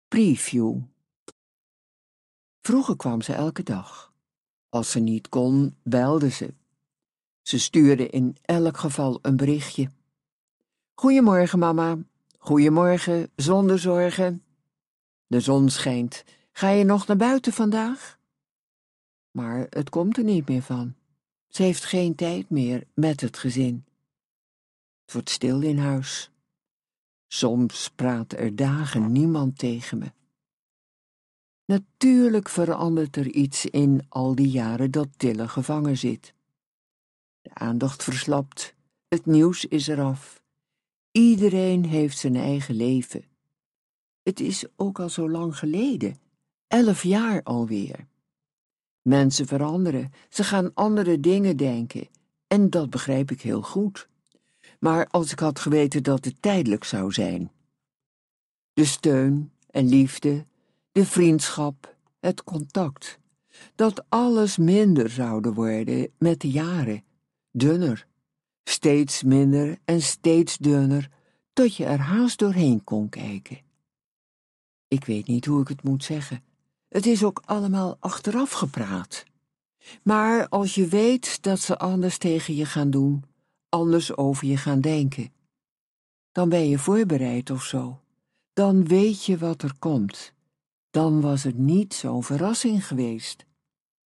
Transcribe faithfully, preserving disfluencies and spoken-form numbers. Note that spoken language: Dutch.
Preview. Vroeger kwam ze elke dag. Als ze niet kon, belde ze. Ze stuurde in elk geval een berichtje. Goedemorgen, mama. Goedemorgen, zonder zorgen. De zon schijnt. Ga je nog naar buiten vandaag? Maar het komt er niet meer van. Ze heeft geen tijd meer met het gezin. Het wordt stil in huis. Soms praat er dagen niemand tegen me. Natuurlijk verandert er iets in al die jaren dat Tille gevangen zit. De aandacht verslapt, het nieuws is eraf. Iedereen heeft zijn eigen leven. Het is ook al zo lang geleden, elf jaar alweer. Mensen veranderen, ze gaan andere dingen denken, en dat begrijp ik heel goed. Maar als ik had geweten dat het tijdelijk zou zijn. De steun en liefde, de vriendschap, het contact, dat alles minder zouden worden met de jaren, dunner, steeds minder en steeds dunner, tot je er haast doorheen kon kijken. Ik weet niet hoe ik het moet zeggen. Het is ook allemaal achteraf gepraat. Maar als je weet dat ze anders tegen je gaan doen, anders over je gaan denken, dan ben je voorbereid of zo. Dan weet je wat er komt. Dan was het niet zo'n verrassing geweest.